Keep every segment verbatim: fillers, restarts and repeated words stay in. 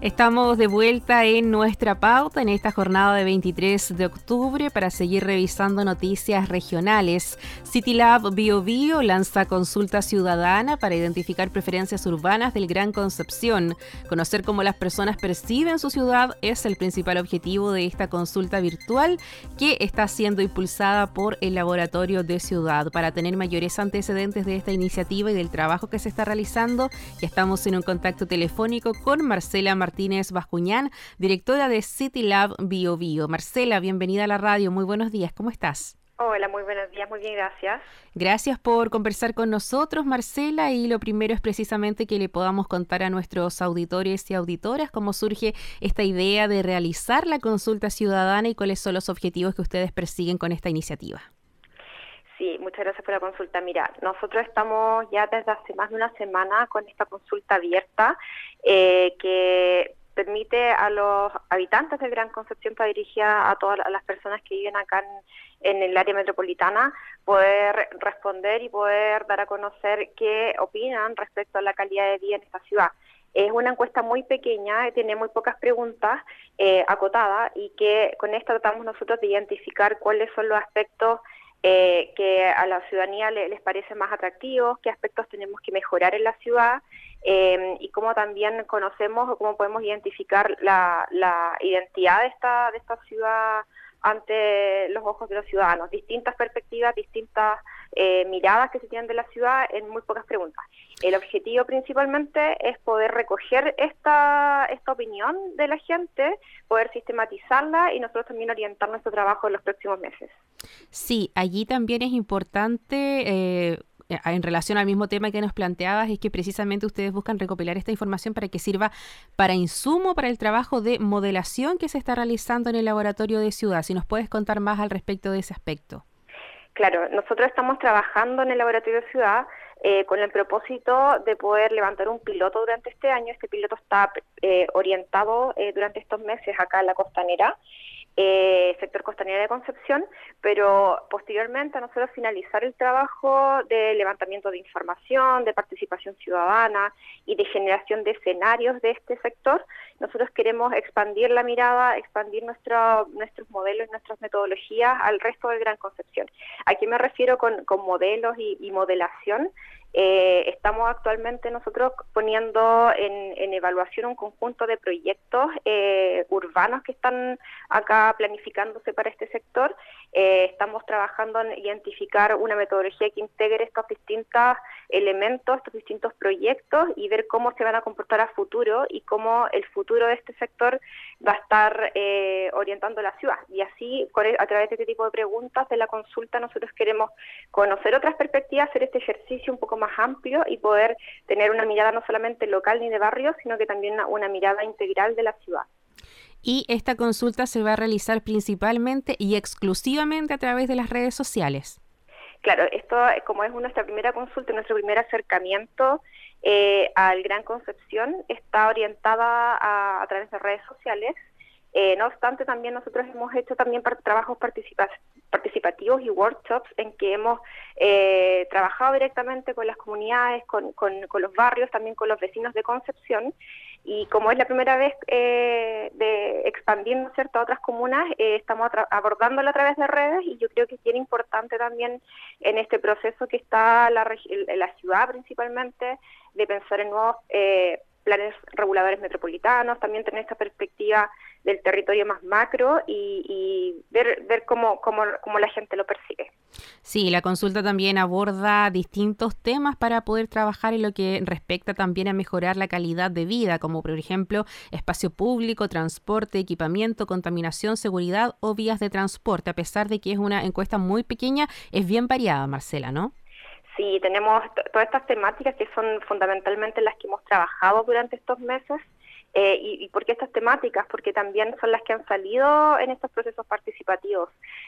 Estamos de vuelta en nuestra pauta en esta jornada de veintitrés de octubre para seguir revisando noticias regionales. CityLab Bio Bio lanza consulta ciudadana para identificar preferencias urbanas del Gran Concepción. Conocer cómo las personas perciben su ciudad es el principal objetivo de esta consulta virtual que está siendo impulsada por el Laboratorio de Ciudad. Para tener mayores antecedentes de esta iniciativa y del trabajo que se está realizando, ya estamos en un contacto telefónico con Marcela Martínez Martínez Bascuñán, directora de CityLab Bio Bio. Marcela, bienvenida a la radio. Muy buenos días. ¿Cómo estás? Hola, muy buenos días. Muy bien, gracias. Gracias por conversar con nosotros, Marcela. Y lo primero es precisamente que le podamos contar a nuestros auditores y auditoras cómo surge esta idea de realizar la consulta ciudadana y cuáles son los objetivos que ustedes persiguen con esta iniciativa. Sí, muchas gracias por la consulta. Mira, nosotros estamos ya desde hace más de una semana con esta consulta abierta eh, que permite a los habitantes del Gran Concepción, está dirigida a todas las personas que viven acá en, en el área metropolitana, poder responder y poder dar a conocer qué opinan respecto a la calidad de vida en esta ciudad. Es una encuesta muy pequeña, tiene muy pocas preguntas eh, acotadas y que con esto tratamos nosotros de identificar cuáles son los aspectos Eh, que a la ciudadanía le, les parecen más atractivos, qué aspectos tenemos que mejorar en la ciudad eh, y cómo también conocemos o cómo podemos identificar la, la identidad de esta, de esta ciudad ante los ojos de los ciudadanos. Distintas perspectivas, distintas eh, miradas que se tienen de la ciudad en muy pocas preguntas. El objetivo principalmente es poder recoger esta, esta opinión de la gente, poder sistematizarla y nosotros también orientar nuestro trabajo en los próximos meses. Sí, allí también es importante, eh, en relación al mismo tema que nos planteabas, es que precisamente ustedes buscan recopilar esta información para que sirva para insumo para el trabajo de modelación que se está realizando en el Laboratorio de Ciudad. Si nos puedes contar más al respecto de ese aspecto. Claro, nosotros estamos trabajando en el Laboratorio de Ciudad eh, con el propósito de poder levantar un piloto durante este año. Este piloto está eh, orientado eh, durante estos meses acá en la Costanera, eh, sector Costanera de Concepción, pero posteriormente a nosotros finalizar el trabajo de levantamiento de información, de participación ciudadana y de generación de escenarios de este sector, nosotros queremos expandir la mirada, expandir nuestro, nuestros modelos, nuestras metodologías al resto del Gran Concepción. ¿A qué me refiero con, con modelos y, y modelación? Eh, estamos actualmente nosotros poniendo en, en evaluación un conjunto de proyectos eh, urbanos que están acá planificándose para este sector. Eh, estamos trabajando en identificar una metodología que integre estos distintos elementos, estos distintos proyectos y ver cómo se van a comportar a futuro y cómo el futuro de este sector va a estar eh, orientando la ciudad. Y así, a través de este tipo de preguntas de la consulta, nosotros queremos conocer otras perspectivas, hacer este ejercicio un poco más amplio y poder tener una mirada no solamente local ni de barrio, sino que también una, una mirada integral de la ciudad. Y esta consulta se va a realizar principalmente y exclusivamente a través de las redes sociales. Claro, esto como es nuestra primera consulta, nuestro primer acercamiento eh, al Gran Concepción, está orientada a, a través de redes sociales. Eh, no obstante, también nosotros hemos hecho también par- trabajos participa- participativos y workshops en que hemos eh, trabajado directamente con las comunidades, con, con, con los barrios, también con los vecinos de Concepción. Y como es la primera vez eh, de expandir, ¿no es cierto?, a otras comunas, eh, estamos atra- abordándolo a través de redes y yo creo que es bien importante también en este proceso que está la, regi- la ciudad principalmente, de pensar en nuevos eh, planes reguladores metropolitanos, también tener esta perspectiva del territorio más macro y, y ver, ver cómo, cómo, cómo la gente lo percibe. Sí, la consulta también aborda distintos temas para poder trabajar en lo que respecta también a mejorar la calidad de vida, como por ejemplo espacio público, transporte, equipamiento, contaminación, seguridad o vías de transporte. A pesar de que es una encuesta muy pequeña, es bien variada, Marcela, ¿no? Sí, tenemos t- todas estas temáticas que son fundamentalmente las que hemos trabajado durante estos meses. Eh, y, ¿Y por qué estas temáticas? Porque también son las que han salido en estos procesos participativos.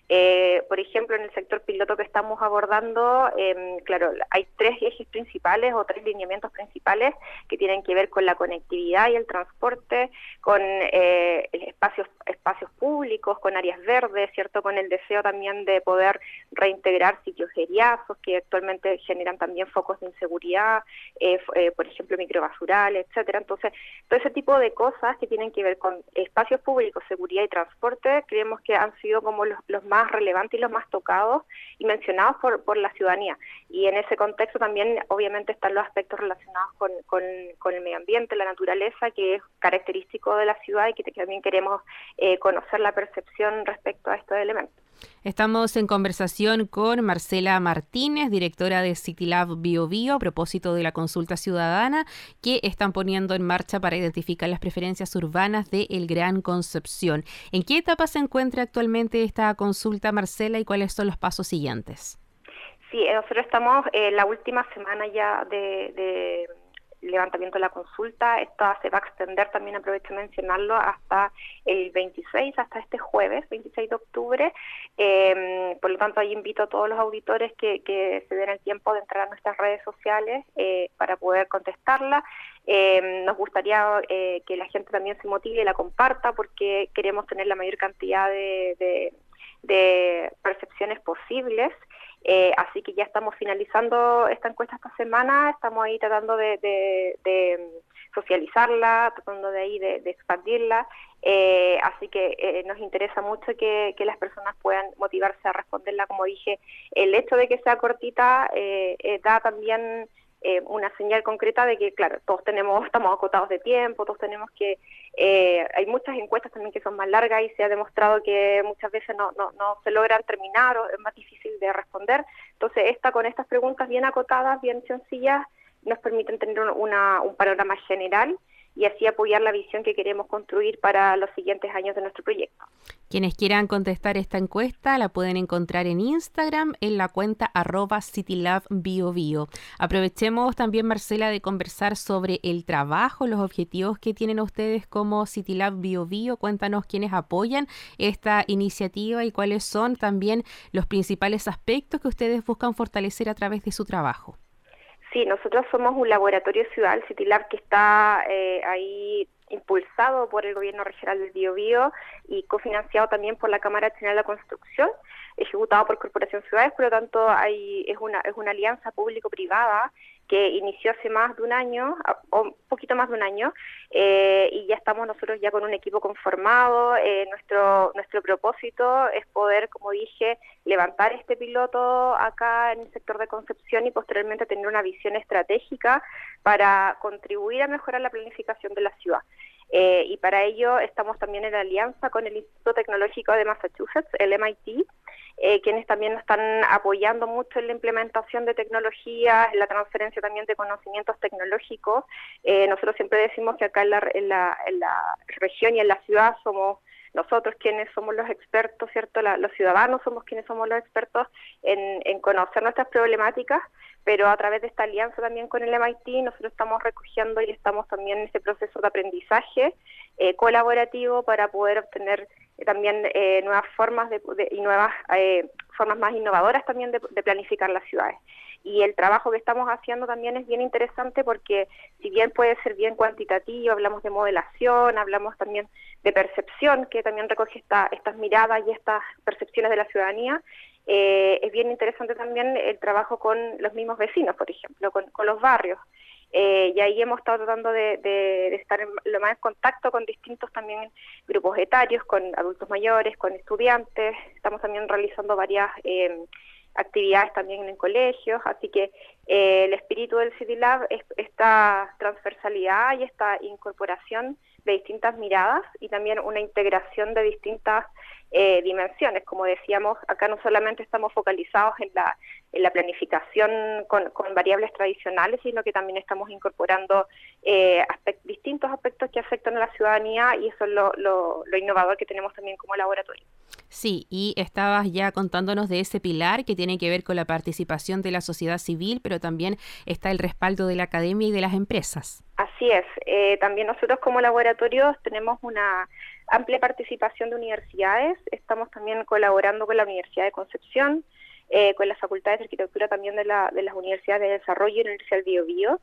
Eh, por ejemplo, en el sector piloto que estamos abordando, eh, claro, hay tres ejes principales o tres lineamientos principales que tienen que ver con la conectividad y el transporte, con eh, espacios, espacios públicos, con áreas verdes, ¿cierto? Con el deseo también de poder reintegrar sitios geriazos que actualmente generan también focos de inseguridad, eh, eh, por ejemplo, microbasurales, etcétera. Entonces, todo ese tipo tipo de cosas que tienen que ver con espacios públicos, seguridad y transporte, creemos que han sido como los, los más relevantes y los más tocados y mencionados por, por la ciudadanía. Y en ese contexto también obviamente están los aspectos relacionados con, con, con el medio ambiente, la naturaleza, que es característico de la ciudad y que, que también queremos eh, conocer la percepción respecto a estos elementos. Estamos en conversación con Marcela Martínez, directora de CityLab BioBio, a propósito de la consulta ciudadana que están poniendo en marcha para identificar las preferencias urbanas de El Gran Concepción. ¿En qué etapa se encuentra actualmente esta consulta, Marcela, y cuáles son los pasos siguientes? Sí, nosotros estamos en la última semana ya de... de levantamiento de la consulta. Esta se va a extender, también aprovecho de mencionarlo, hasta el veintiséis, hasta este jueves, veintiséis de octubre. Eh, por lo tanto, ahí invito a todos los auditores que, que se den el tiempo de entrar a nuestras redes sociales eh, para poder contestarla. Eh, nos gustaría eh, que la gente también se motive y la comparta, porque queremos tener la mayor cantidad de, de, de percepciones posibles. Eh, así que ya estamos finalizando esta encuesta esta semana, estamos ahí tratando de, de, de socializarla, tratando de ahí de, de expandirla, eh, así que eh, nos interesa mucho que, que las personas puedan motivarse a responderla. Como dije, el hecho de que sea cortita eh, eh, da también eh, una señal concreta de que, claro, todos tenemos, estamos acotados de tiempo, todos tenemos que, eh, hay muchas encuestas también que son más largas y se ha demostrado que muchas veces no, no, no se logran terminar o es más difícil de responder. Entonces, esta con estas preguntas bien acotadas, bien sencillas, nos permiten tener una, un panorama general y así apoyar la visión que queremos construir para los siguientes años de nuestro proyecto. Quienes quieran contestar esta encuesta la pueden encontrar en Instagram en la cuenta arroba CityLabBioBio. Aprovechemos también, Marcela, de conversar sobre el trabajo, los objetivos que tienen ustedes como CityLab BioBio. Cuéntanos quiénes apoyan esta iniciativa y cuáles son también los principales aspectos que ustedes buscan fortalecer a través de su trabajo. Sí, nosotros somos un laboratorio ciudad, el CityLab, que está eh, ahí impulsado por el Gobierno Regional del Biobío y cofinanciado también por la Cámara Nacional de la Construcción, ejecutado por Corporación Ciudades. Por lo tanto, hay, es una es una alianza público-privada que inició hace más de un año, o un poquito más de un año, eh, y ya estamos nosotros ya con un equipo conformado. Eh, nuestro nuestro propósito es poder, como dije, levantar este piloto acá en el sector de Concepción y posteriormente tener una visión estratégica para contribuir a mejorar la planificación de la ciudad. Eh, y para ello estamos también en alianza con el Instituto Tecnológico de Massachusetts, el M I T, eh, quienes también nos están apoyando mucho en la implementación de tecnologías, en la transferencia también de conocimientos tecnológicos. Eh, nosotros siempre decimos que acá en la, en, la, en la región y en la ciudad somos nosotros quienes somos los expertos, ¿cierto? La, los ciudadanos somos quienes somos los expertos en, en conocer nuestras problemáticas, pero a través de esta alianza también con el M I T nosotros estamos recogiendo y estamos también en ese proceso de aprendizaje eh, colaborativo para poder obtener eh, también eh, nuevas formas de, de, y nuevas eh, formas más innovadoras también de, de planificar las ciudades. Y el trabajo que estamos haciendo también es bien interesante porque si bien puede ser bien cuantitativo, hablamos de modelación, hablamos también de percepción, que también recoge esta, estas miradas y estas percepciones de la ciudadanía, eh, es bien interesante también el trabajo con los mismos vecinos, por ejemplo, con, con los barrios. Eh, y ahí hemos estado tratando de, de, de estar en, lo más en contacto con distintos también grupos etarios, con adultos mayores, con estudiantes. Estamos también realizando varias eh, actividades también en colegios, así que eh, el espíritu del CityLab es esta transversalidad y esta incorporación de distintas miradas y también una integración de distintas eh, dimensiones. Como decíamos, acá no solamente estamos focalizados en la, en la planificación con, con variables tradicionales, sino que también estamos incorporando eh, aspect, distintos aspectos que afectan a la ciudadanía y eso es lo, lo, lo innovador que tenemos también como laboratorio. Sí, y estabas ya contándonos de ese pilar que tiene que ver con la participación de la sociedad civil, pero también está el respaldo de la academia y de las empresas. Así es. Eh, también nosotros como laboratorios tenemos una amplia participación de universidades. Estamos también colaborando con la Universidad de Concepción, eh, con las facultades de arquitectura también de, la, de las universidades de desarrollo y la Universidad del Biobío.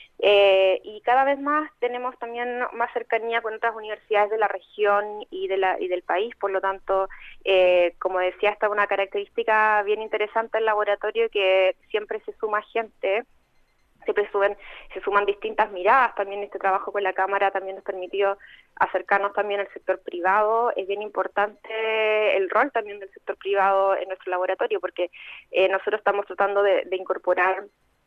Eh, y cada vez más tenemos también más cercanía con otras universidades de la región y, de la, y del país. Por lo tanto, eh, como decía, esta es una característica bien interesante del laboratorio, que siempre se suma gente, siempre suben, se suman distintas miradas. También este trabajo con la Cámara también nos permitió acercarnos también al sector privado. Es bien importante el rol también del sector privado en nuestro laboratorio, porque eh, nosotros estamos tratando de, de incorporar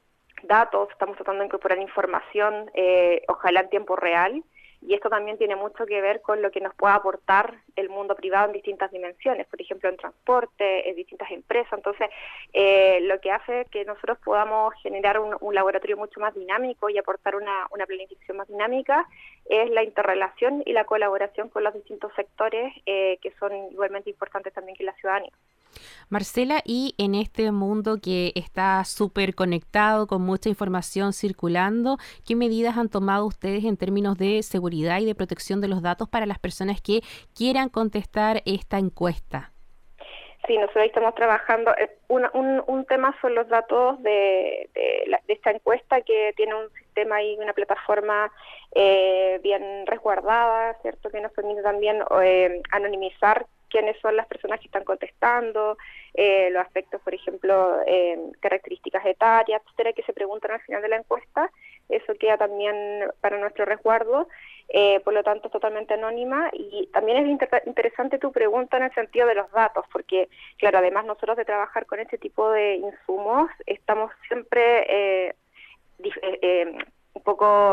datos, estamos tratando de incorporar información, eh, ojalá en tiempo real, y esto también tiene mucho que ver con lo que nos puede aportar el mundo privado en distintas dimensiones, por ejemplo en transporte, en distintas empresas. Entonces, eh, lo que hace que nosotros podamos generar un, un laboratorio mucho más dinámico y aportar una, una planificación más dinámica es la interrelación y la colaboración con los distintos sectores eh, que son igualmente importantes también que la ciudadanía. Marcela, y en este mundo que está súper conectado, con mucha información circulando, ¿qué medidas han tomado ustedes en términos de seguridad y de protección de los datos para las personas que quieran contestar esta encuesta? Sí, nosotros estamos trabajando, un, un, un tema son los datos de, de, la, de esta encuesta, que tiene un sistema y una plataforma eh, bien resguardada, ¿cierto?, que nos permite también eh, anonimizar quiénes son las personas que están contestando, eh, los aspectos, por ejemplo, eh, características etarias, etcétera, que se preguntan al final de la encuesta. Eso queda también para nuestro resguardo, eh, por lo tanto es totalmente anónima. Y también es inter- interesante tu pregunta en el sentido de los datos, porque, claro, además nosotros de trabajar con este tipo de insumos, estamos siempre eh, dif- eh, eh, un poco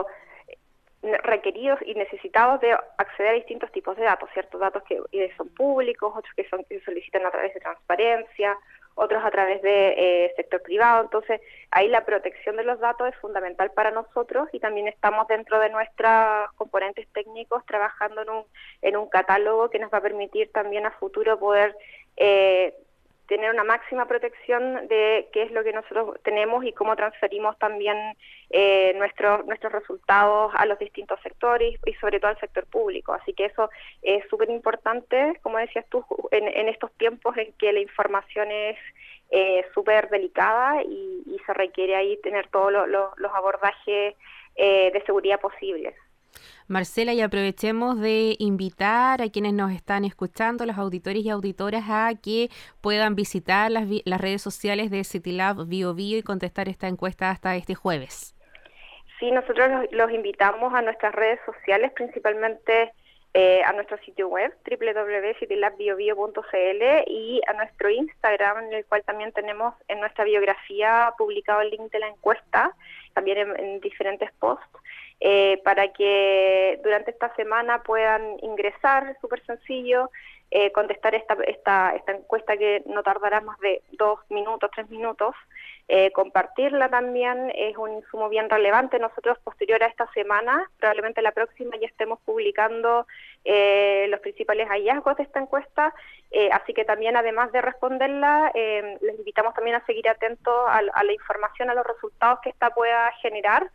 requeridos y necesitados de acceder a distintos tipos de datos, ciertos datos que son públicos, otros que son que se solicitan a través de transparencia, otros a través de eh, sector privado. Entonces, ahí la protección de los datos es fundamental para nosotros, y también estamos dentro de nuestros componentes técnicos trabajando en un, en un catálogo que nos va a permitir también a futuro poder eh, tener una máxima protección de qué es lo que nosotros tenemos y cómo transferimos también eh, nuestros nuestros resultados a los distintos sectores y sobre todo al sector público. Así que eso es súper importante, como decías tú, en, en estos tiempos en que la información es eh, súper delicada y, y se requiere ahí tener todos lo, lo, los abordajes eh, de seguridad posibles. Marcela, y aprovechemos de invitar a quienes nos están escuchando, los auditores y auditoras, a que puedan visitar las, las redes sociales de CityLab Bio Bio y contestar esta encuesta hasta este jueves. Sí, nosotros los, los invitamos a nuestras redes sociales, principalmente eh, a nuestro sitio web doble u doble u doble u punto citylab bio bio punto c l y a nuestro Instagram, en el cual también tenemos en nuestra biografía publicado el link de la encuesta, también en, en diferentes posts. Eh, para que durante esta semana puedan ingresar, es súper sencillo, eh, contestar esta, esta, esta encuesta que no tardará más de dos minutos, tres minutos, eh, compartirla también, es un insumo bien relevante. Nosotros posterior a esta semana, probablemente la próxima, ya estemos publicando eh, los principales hallazgos de esta encuesta, eh, así que también además de responderla, eh, les invitamos también a seguir atentos a, a la información, a los resultados que esta pueda generar.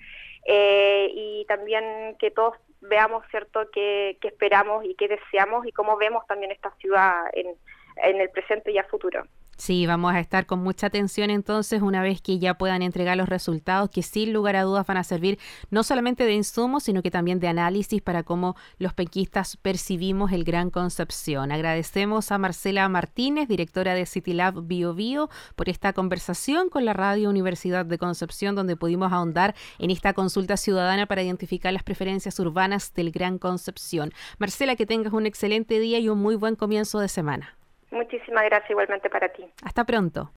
Eh, y también que todos veamos, cierto, qué, qué esperamos y qué deseamos y cómo vemos también esta ciudad en, en el presente y a futuro. Sí, vamos a estar con mucha atención entonces una vez que ya puedan entregar los resultados, que sin lugar a dudas van a servir no solamente de insumos, sino que también de análisis para cómo los penquistas percibimos el Gran Concepción. Agradecemos a Marcela Martínez, directora de CityLab Bio Bio, por esta conversación con la Radio Universidad de Concepción, donde pudimos ahondar en esta consulta ciudadana para identificar las preferencias urbanas del Gran Concepción. Marcela, que tengas un excelente día y un muy buen comienzo de semana. Muchísimas gracias igualmente para ti. Hasta pronto.